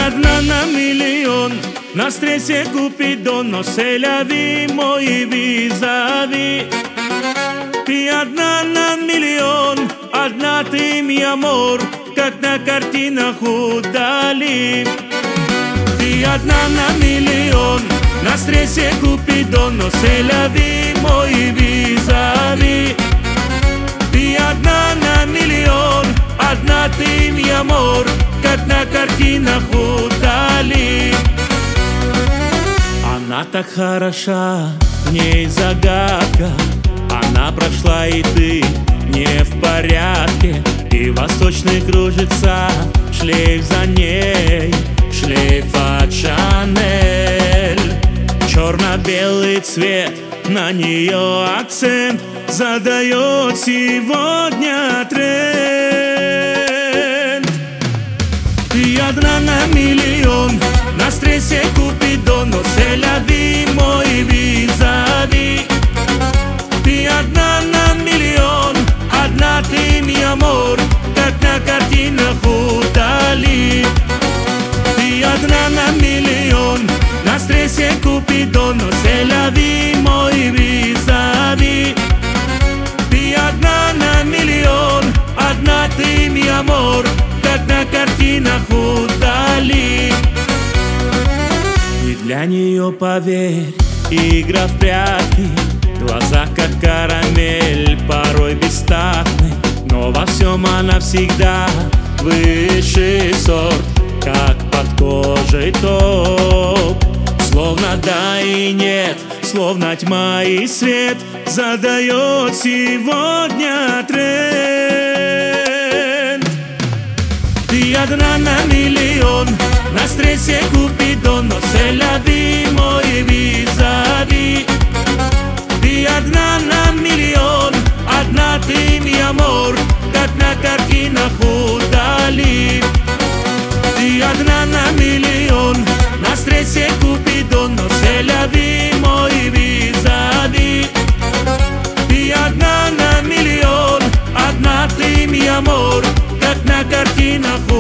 одна на миллион, на стрессе Купидон, но c'est la vie, мой визави. Ты одна на миллион, одна ты, mi amor, как на картинах удали. Ты одна на миллион, на стрессе Купидон, но c'est la vie, мой визави. Ты одна на миллион, одна ты, mi amor, как на картинах удали. Она так хороша, в ней загадка. Она прошла, и ты не в порядке. И восточный кружится шлейф за ней, шлейф от Шанель. Черно-белый цвет, на нее акцент задает сегодня тренд. Ты одна на миллион, на стрессе Купидон, но c'est la vie, мой визави. Ты одна на миллион, одна ты, mi amor, как на картинах удали. Ты одна на миллион, на стрессе Купидон, но c'est la vie, мой визави. Ты одна на миллион, одна ты, mi amor, как на картинах удали. И для нее, поверь, игра в прятки. Глаза как карамель, порой бестактны, но во всем она всегда высший сорт, как под кожей ток. Словно да и нет, словно тьма и свет, задает сегодня тренд. Ты одна на миллион, на стрессе Купидон, но c'est la vie, мой визави. Ты одна на миллион, одна ты, mi amor, как на картинах удали. Ты одна на миллион, на стрессе Купидон, но c'est la vie, мой визави. Ты одна на миллион, одна ты, mi amor, как на картинах